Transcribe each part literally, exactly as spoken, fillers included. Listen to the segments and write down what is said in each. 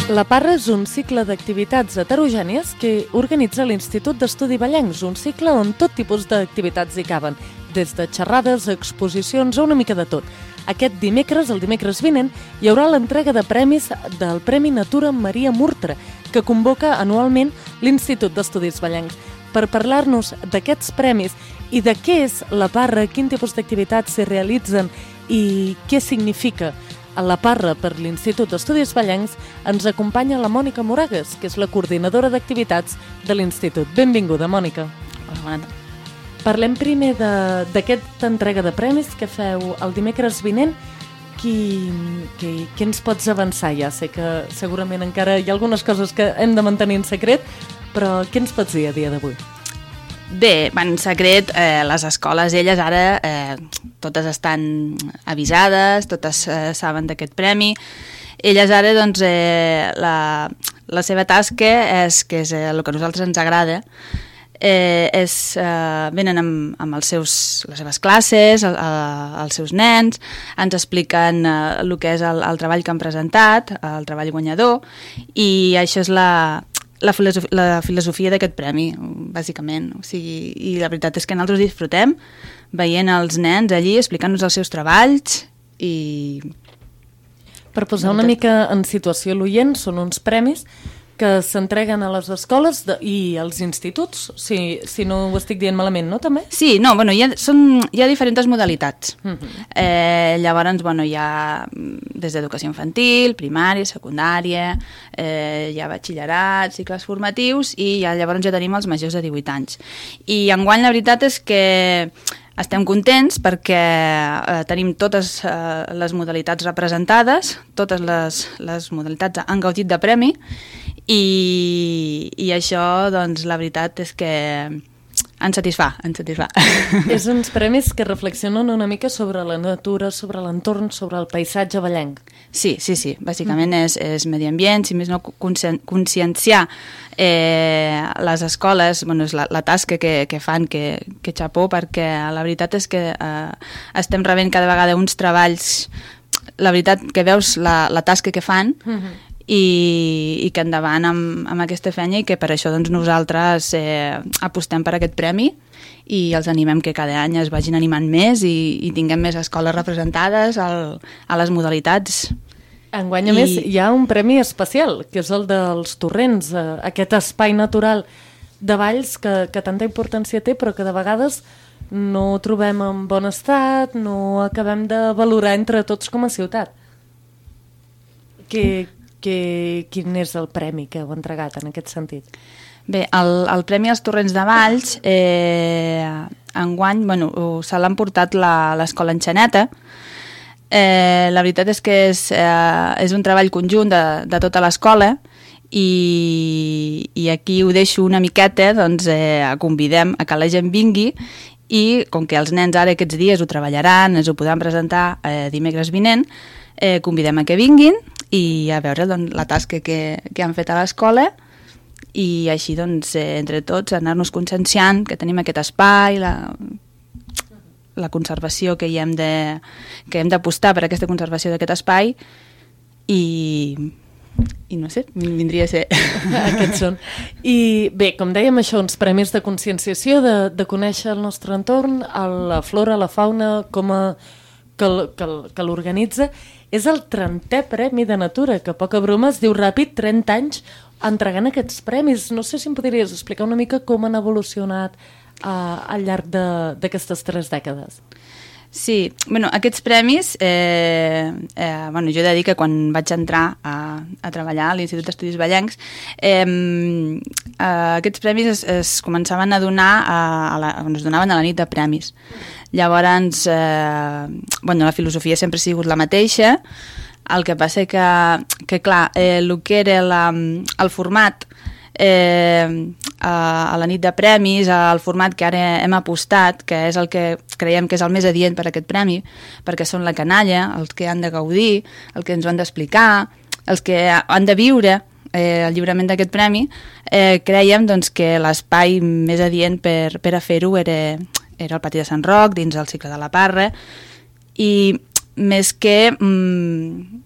La Parra és un cicle d'activitats heterogènies que organitza l'Institut d'Estudi Vallencs, un cicle on tot tipus d'activitats hi caben, des de xerrades, exposicions o una mica de tot. Aquest dimecres, el dimecres vinent, hi haurà l'entrega de premis del Premi Natura Maria Murtra, que convoca anualment l'Institut d'Estudis Vallencs. Per parlar-nos d'aquests premis i de què és la Parra, quin tipus d'activitats s'hi realitzen i què significa la Parra per l'Institut d'Estudis Vallencs, ens acompanya la Mònica Moragues, que és la coordinadora d'activitats de l'Institut. Benvinguda, Mònica. Hola, bona tarda. Parlem primer d'aquesta entrega de premis que feu el dimecres vinent. Qui, qui, qui ens pots avançar? Ja sé que segurament encara hi ha algunes coses que hem de mantenir en secret, però què ens pots dir a dia d'avui? Bé, en secret, eh, les escoles, elles ara, eh, totes estan avisades, totes eh, saben d'aquest premi. Elles ara, doncs, eh, la, la seva tasca és, que és eh, el que a nosaltres ens agrada, eh, és, eh, venen amb, amb els seus, les seves classes, el, el, els seus nens, ens expliquen eh, el que és el, el treball que han presentat, el treball guanyador, i això és la... La filosofia, la filosofia d'aquest premi, bàsicament. O sigui, i la veritat és que nosaltres disfrutem veient els nens allí explicant-nos els seus treballs i... Per posar una mica en situació l'oient, són uns premis que s'entreguen a les escoles de, i als instituts, si, si no ho estic dient malament, no, també? Sí, no, bueno, hi ha, són, hi ha diferents modalitats. Uh -huh. eh, llavors, bueno, hi ha des d'educació infantil, primària, secundària, eh, hi ha batxillerat, cicles formatius, i ja, llavors ja tenim els majors de divuit anys. I enguany la veritat és que estem contents perquè eh, tenim totes eh, les modalitats representades, totes les, les modalitats han gaudit de premi, i, i això, doncs, la veritat és que ens satisfà, ens satisfà. És uns premis que reflexionen una mica sobre la natura, sobre l'entorn, sobre el paisatge vallenc. Sí, sí, sí. Bàsicament mm. és, és medi ambient, si més no conscienciar eh, les escoles, bueno, és la, la tasca que, que fan, que, que xapó, perquè la veritat és que eh, estem rebent cada vegada uns treballs, la veritat que veus la, la tasca que fan, mm-hmm. I, i que endavant amb, amb aquesta feina, i que per això doncs, nosaltres eh, apostem per aquest premi i els animem que cada any es vagin animant més i, i tinguem més escoles representades al, a les modalitats. Enguany, a I... més, hi ha un premi especial, que és el dels torrents, eh, aquest espai natural de valls que, que tanta importància té, però que de vegades no trobem en bon estat, no acabem de valorar entre tots com a ciutat. Que... Que, quin és el premi que heu entregat en aquest sentit? Bé, el, el Premi als Torrents de Valls, eh, enguany, bueno, se l'ha emportat l'Escola Enxaneta. Eh, la veritat és que és, eh, és un treball conjunt de, de tota l'escola, i, i aquí ho deixo una miqueta, doncs eh, convidem a que la gent vingui, i com que els nens ara aquests dies ho treballaran, ens ho podran presentar eh, dimecres vinent, eh, convidem a que vinguin i a veure doncs, la tasca que, que han fet a l'escola, i així doncs, eh, entre tots anar-nos conscienciant que tenim aquest espai, la, la conservació que hi hem de, que hem d'apostar per aquesta conservació d'aquest espai, i, i no sé, vindria a ser aquests són. I bé, com dèiem, això, uns premis de conscienciació, de, de conèixer el nostre entorn, la flora, la fauna, com a, que, que, que l'organitza. És el trentè Premi de Natura, que poca broma es diu ràpid, trenta anys entregant aquests premis. No sé si em podries explicar una mica com han evolucionat uh, al llarg d'aquestes tres dècades. Sí, bueno, aquests premis, eh, eh, bueno, jo he de dir que quan vaig entrar a, a treballar a l'Institut d'Estudis Vallencs, eh, eh, aquests premis es, es començaven a donar, a, a la, es donaven a la nit de premis. Llavors, eh, bueno, la filosofia sempre ha sigut la mateixa, el que passa que, que clar, eh, el que era la, el format eh, a, a la nit de premis, el format que ara hem apostat, que és el que creiem que és el més adient per a aquest premi, perquè són la canalla, els que han de gaudir, els que ens ho han d'explicar, els que han de viure eh, el lliurament d'aquest premi, eh, creiem doncs, que l'espai més adient per, per a fer-ho era, era el pati de Sant Roc, dins el cicle de la Parra, i més que mm,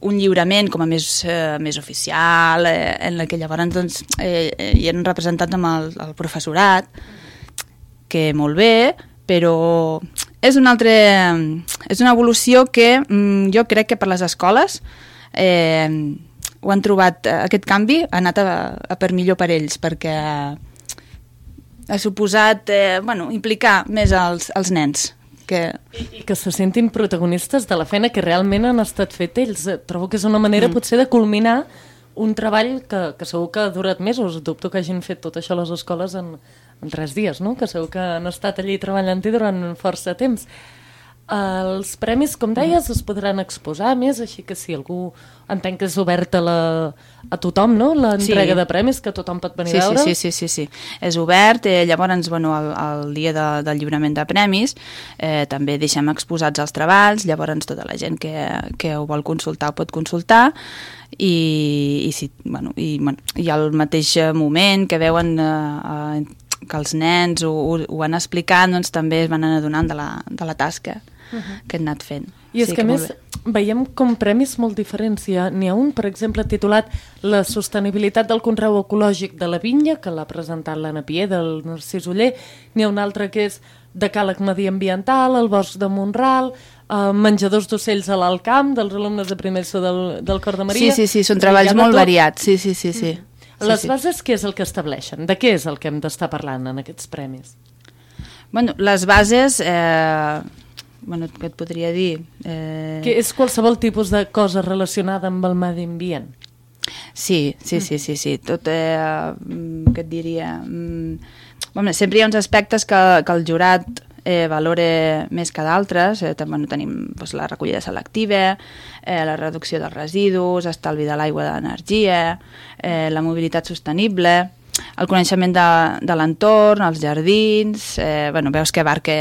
un lliurament com a més, eh, més oficial, eh, en la que llavors doncs, eh, hi han representat amb el, el professorat, que molt bé, però és una altra, és una evolució que mm, jo crec que per les escoles eh, ho han trobat, aquest canvi ha anat a, a per millor per ells, perquè ha suposat eh, bueno, implicar més els, els nens. Que... I que se sentin protagonistes de la feina que realment han estat fet ells. Trobo que és una manera mm. potser de culminar un treball que, que segur que ha durat mesos. Dubto que hagin fet tot això a les escoles en, en tres dies, no? Que segur que han estat allí treballant-hi durant força temps. Els premis, com deies, es podran exposar més, així que si algú entenc que és obert a, la, a tothom, no? L'entrega sí. de premis, que tothom pot venir sí, a veure. Sí, sí, sí, sí, sí. És obert, eh, llavors, bueno, el, el dia de, del lliurament de premis eh, també deixem exposats els treballs, llavors tota la gent que, que ho vol consultar ho pot consultar, i, i, si, bueno, i, bueno, i al mateix moment que veuen eh, eh, que els nens ho, ho, ho han explicat, doncs també es van anar adonant de la, de la tasca uh-huh. que han anat fent. I és sí, que, que a més veiem com premis molt diferents. N'hi ha un, per exemple, titulat La sostenibilitat del conreu ecològic de la vinya, que l'ha presentat l'Anna Pier, del Narcís Oller. N'hi ha un altre que és Decàleg mediambiental, el Bosc de Mont-ral, eh, menjadors d'ocells a l'Alt Camp, dels alumnes de primer so del, del Cor de Maria. Sí, sí, sí, són treballs molt variats. Sí, sí, sí, sí. Mm. Les sí, bases, sí. Què és el que estableixen? De què és el que hem d'estar parlant en aquests premis? Bueno, les bases... Eh... Bueno, què et podria dir? Eh... Que és qualsevol tipus de cosa relacionada amb el medi ambient? Sí, sí, sí, sí, sí. Tot, eh, què et diria? Bueno, sempre hi ha uns aspectes que, que el jurat eh, valora més que d'altres. Eh, bueno, tenim doncs, la recollida selectiva, eh, la reducció dels residus, estalvi de l'aigua i de l'energia, eh, la mobilitat sostenible, el coneixement de, de l'entorn, els jardins... Eh, bueno, veus que abarca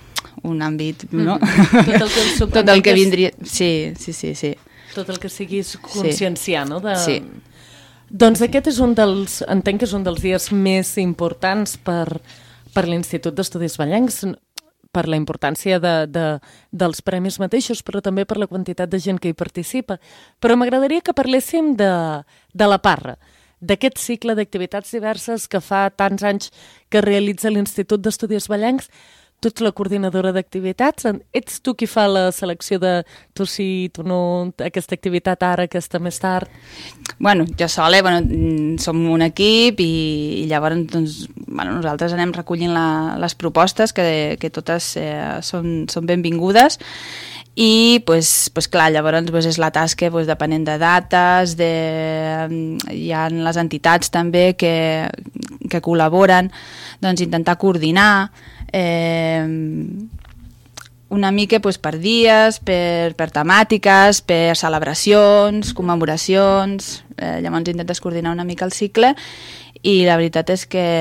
un àmbit, no? Mm. Tot el que, tot el que vindria... Sí, sí, sí, sí. Tot el que siguis conscienciar, sí. No? De... Sí. Doncs aquest és un dels... Entenc que és un dels dies més importants per, per l'Institut d'Estudis Vallencs, per la importància de, de, dels premis mateixos, però també per la quantitat de gent que hi participa. Però m'agradaria que parléssim de, de la Parra, d'aquest cicle d'activitats diverses que fa tants anys que realitza l'Institut d'Estudis Vallencs. Tu ets la coordinadora d'activitats, ets tu qui fa la selecció de tu sí, tu no, aquesta activitat ara, aquesta més tard? Bueno, jo sola, bueno, som un equip i, i llavors doncs, bueno, nosaltres anem recollint la, les propostes que, que totes eh, són, són benvingudes i pues, pues clar, llavors pues, és la tasca pues, depenent de dates, de, hi ha les entitats també que, que col·laboren, doncs intentar coordinar Eh, una mica pues, per dies, per, per temàtiques, per celebracions, commemoracions, eh, llavors intentes coordinar una mica el cicle i la veritat és que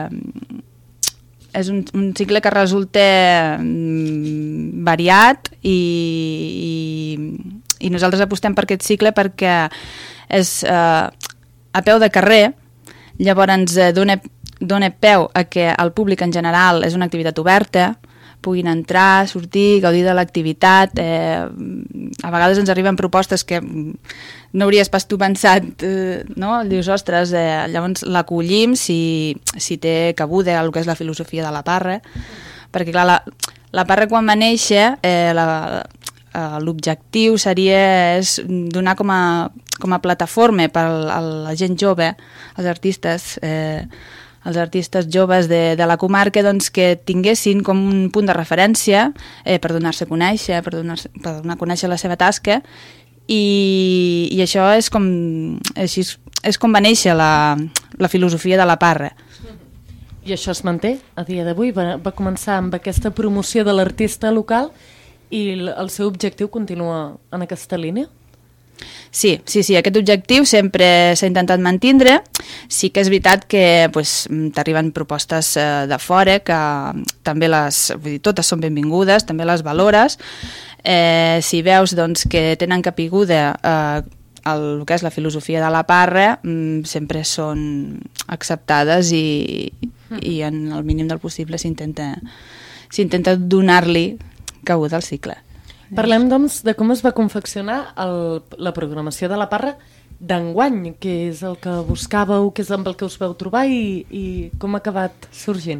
és un, un cicle que resulta mm, variat i, i, i nosaltres apostem per aquest cicle perquè és eh, a peu de carrer, llavors ens dona dona peu a que el públic en general és una activitat oberta, puguin entrar, sortir, gaudir de l'activitat. Eh, a vegades ens arriben propostes que no hauries pas tu pensat, eh, no? Dius, ostres, eh, llavors l'acollim si, si té cabuda el que és la filosofia de la Parra, perquè clar, la, la Parra quan va néixer, eh, la, eh, l'objectiu seria és donar com a, com a plataforma per a la gent jove, els artistes, eh, els artistes joves de, de la comarca doncs, que tinguessin com un punt de referència eh, per donar-se a conèixer, per donar, per donar a conèixer la seva tasca i, i això és com, així, és com va néixer la, la filosofia de la Parra. I això es manté a dia d'avui? Va, va començar amb aquesta promoció de l'artista local i el, el seu objectiu continua en aquesta línia? Sí, sí, sí, aquest objectiu sempre s'ha intentat mantindre. Sí que és veritat que pues, t'arriben propostes eh, de fora que també les, vull dir, totes són benvingudes, també les valores. Eh, si veus doncs, que tenen capiguda eh, el, el que és la filosofia de la Parra, mm, sempre són acceptades i, i en el mínim del possible s'intenta s'intenta donar-li cabuda al cicle. Parlem, doncs, de com es va confeccionar el, la programació de la Parra d'enguany, que és el que buscàveu, que és amb el que us vau trobar i, i com ha acabat sorgint.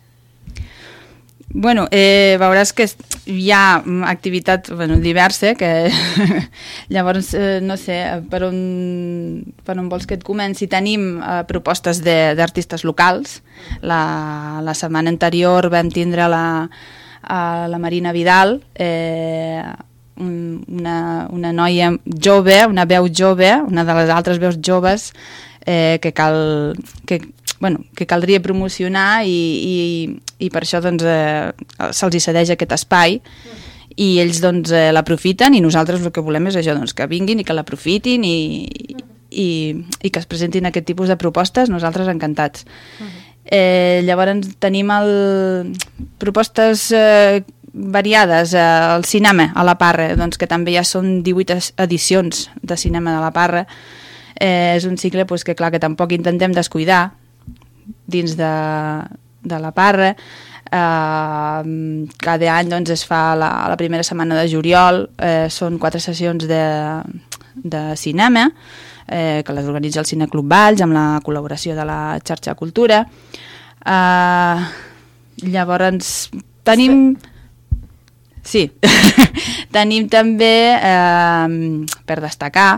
Bueno, eh, veuràs que hi ha activitat bueno, diversa, que llavors, eh, no sé, per on, per on vols que et comenci? Tenim eh, propostes d'artistes locals. La, la setmana anterior vam tindre la, a la Marina Vidal, eh, una, una noia jove, una veu jove, una de les altres veus joves, eh, que cal... Que, bueno, que caldria promocionar i, i, i per això doncs, eh, se'ls hi cedeix aquest espai i ells doncs, eh, l'aprofiten i nosaltres el que volem és això, doncs, que vinguin i que l'aprofitin i, i, i que es presentin aquest tipus de propostes, nosaltres encantats. Eh, llavors tenim el, propostes eh, variades, eh, al cinema a la Parra, doncs, que també ja són divuit edicions de cinema de la Parra. Eh, és un cicle pues, que clar que tampoc intentem descuidar dins de, de la Parra. Eh, cada any doncs, es fa la, la primera setmana de juliol, eh, són quatre sessions de, de cinema, eh, que les organitza el Cineclub Valls amb la col·laboració de la xarxa Cultura. Eh, llavors tenim... Sí, tenim també, eh, per destacar,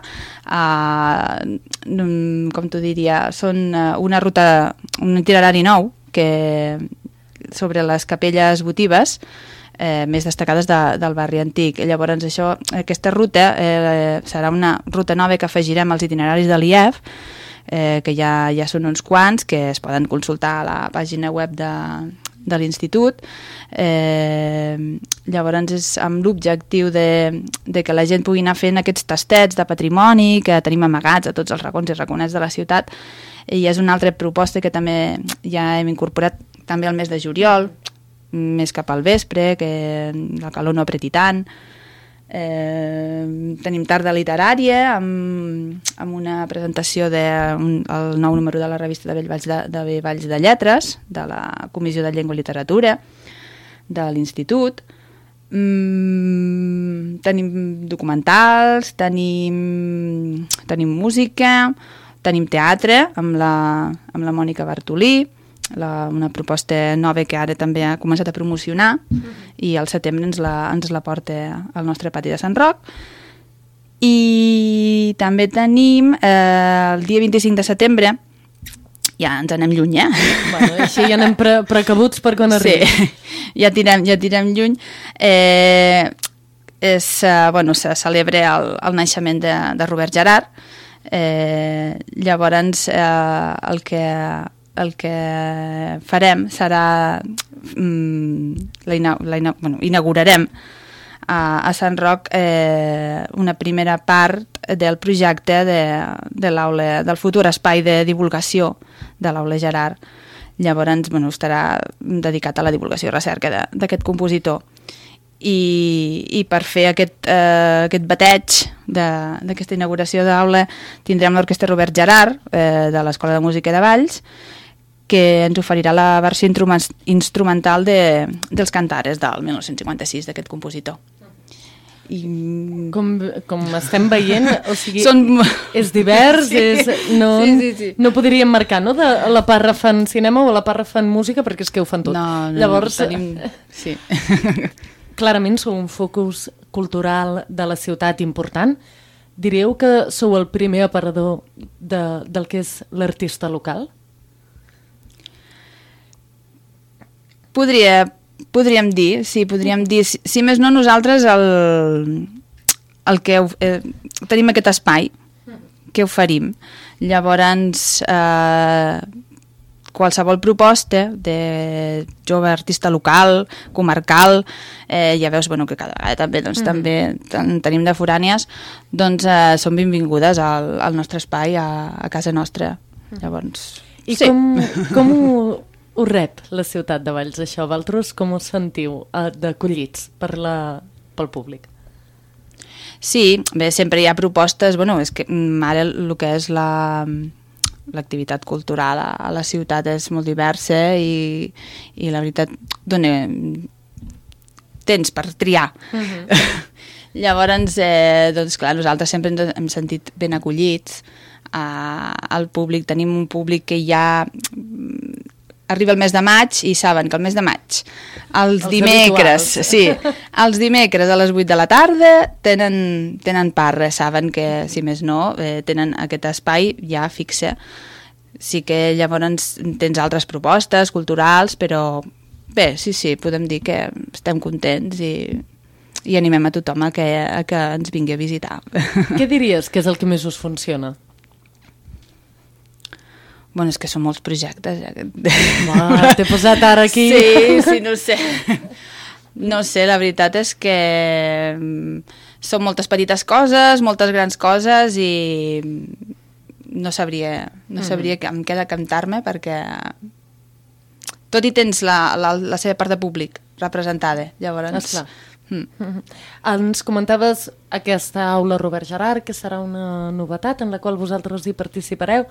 eh, com t'ho diria, són una ruta, un itinerari nou que sobre les capelles votives eh, més destacades de, del barri antic. I llavors això, aquesta ruta eh, serà una ruta nova que afegirem als itineraris de l'I E F, eh, que ja, ja són uns quants, que es poden consultar a la pàgina web de... de l'institut. Eh, llavors és amb l'objectiu de, de que la gent pugui anar fent aquests tastets de patrimoni que tenim amagats a tots els racons i raconets de la ciutat, i és una altra proposta que també ja hem incorporat també al mes de juliol, més cap al vespre, que la calor no apreti tant. Eh, tenim tarda literària amb, amb una presentació del de, nou número de la revista de Bellvalls de, de Valls de Lletres, de la Comissió de Llengua i Literatura de l'Institut. mm, tenim documentals, tenim tenim música, tenim teatre amb la, amb la Mònica Bartolí, La, una proposta nova que ara també ha començat a promocionar, uh-huh. i al setembre ens la, ens la porta al nostre pati de Sant Roc. I també tenim eh, el dia vint-i-cinc de setembre, ja ens anem lluny, eh? Bueno, així ja anem pre precabuts per quan arribi. Sí, ja tirem, ja tirem lluny. Eh, és, eh, bueno, se celebra el, el naixement de, de Robert Gerhard. Eh, llavors, eh, el que... el que farem serà mm, la ina la bueno, inaugurarem a, a Sant Roc eh, una primera part del projecte de, de l'aula, del futur espai de divulgació de l'aula Gerhard. Llavors bueno, estarà dedicat a la divulgació i recerca d'aquest compositor. I, i per fer aquest, eh, aquest bateig d'aquesta inauguració d'aula tindrem l'Orquestra Robert Gerhard eh, de l'Escola de Música de Valls, que ens oferirà la versió instrumental de, dels Cantares del mil nou-cents cinquanta-sis d'aquest compositor. I... Com, com estem veient, o sigui, Són... és divers, sí. és, no, sí, sí, sí. no podríem marcar, no? De la Parra fan cinema o la Parra fan música, perquè és que ho fan tot. No, no, Llavors, no tenim... Sí. Clarament sou un focus cultural de la ciutat important. Diríeu que sou el primer aparador de, del que és l'artista local? Podria, podríem dir, sí, podríem dir, si, si més no nosaltres el, el que eh, tenim aquest espai que oferim. Llavors, eh, qualsevol proposta de jove artista local, comarcal, eh, ja veus bueno, que cada vegada també, doncs, mm. també ten, tenim de forànies, doncs eh, són benvingudes al, al nostre espai, a, a casa nostra. Llavors, I sí. com, com ho... ho rep la ciutat de Valls, això? Vosaltres com us sentiu eh, d'acollits per la, pel públic? Sí, bé, sempre hi ha propostes, bueno, és que ara el que és la l'activitat cultural a, a la ciutat és molt diversa i, i la veritat dona, tens per triar. Uh-huh. Llavors, eh, doncs clar, nosaltres sempre ens hem sentit ben acollits. Uh, al públic, tenim un públic que ja arriba el mes de maig i saben que el mes de maig els, els dimecres sí, els dimecres a les vuit de la tarda tenen, tenen parra, saben que si més no eh, tenen aquest espai ja fixe. Sí que llavors tens altres propostes culturals, però bé, sí, sí, podem dir que estem contents i i animem a tothom a que, a que ens vingui a visitar. Què diries que és el que més us funciona? Bueno, és que són molts projectes. Uah, t'he posat ara aquí. Sí, sí, no ho sé. No sé, la veritat és que són moltes petites coses, moltes grans coses i no sabria, no sabria mm. amb què decantar-me perquè tot i tens la, la, la seva part de públic representada, llavors... Esclar. Mm. Mm-hmm. Ens comentaves aquesta aula Robert Gerhard, que serà una novetat en la qual vosaltres hi participareu.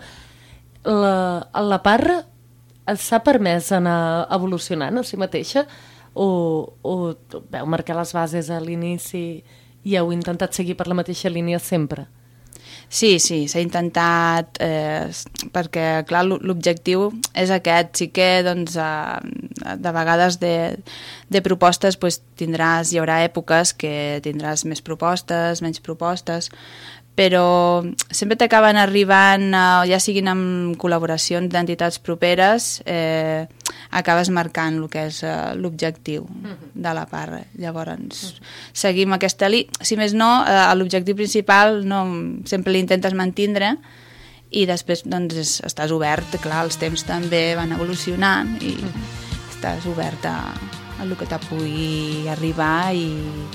La, la parra s'ha permès anar evolucionant a si mateixa o, o veu marcar les bases a l'inici i heu intentat seguir per la mateixa línia sempre? Sí, sí, s'ha intentat eh, perquè, clar, l'objectiu és aquest. Sí que, doncs, eh, de vegades de, de propostes pues, tindràs, hi haurà èpoques que tindràs més propostes, menys propostes, però sempre t'acaben arribant, eh, ja siguin amb col·laboracions d'entitats properes, eh, acabes marcant el que és eh, l'objectiu de la parra. Llavors, seguim aquesta línia. Si més no, eh, l'objectiu principal no, sempre l'intentes mantindre i després doncs, és, estàs obert, clar, els temps també van evolucionant i estàs obert a, a el que te pugui arribar i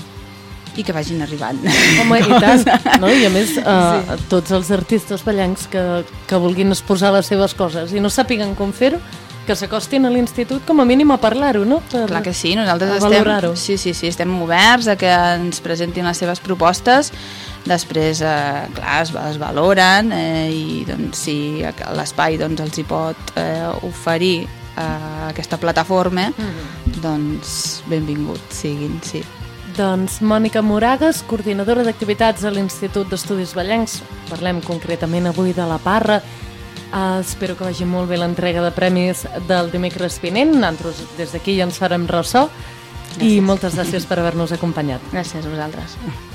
i que vagin arribant. Home, i tant, no? I a més, eh, sí. tots els artistes ballencs que, que vulguin exposar les seves coses i no sàpiguen com fer-ho, que s'acostin a l'institut com a mínim a parlar-ho, no? Per, clar que sí, nosaltres estem, sí, sí, sí, estem oberts a que ens presentin les seves propostes, després, eh, clar, es, es valoren eh, i doncs, si l'espai doncs, els hi pot eh, oferir eh, aquesta plataforma, mm-hmm. doncs benvinguts siguin, sí. Doncs Mònica Moragues, coordinadora d'activitats a l'Institut d'Estudis Ballencs. Parlem concretament avui de la parra. Uh, espero que vagi molt bé l'entrega de premis del dimecres vinent. Nosaltres des d'aquí ja ens farem ressò. Gràcies. I moltes gràcies per haver-nos acompanyat. Gràcies a vosaltres.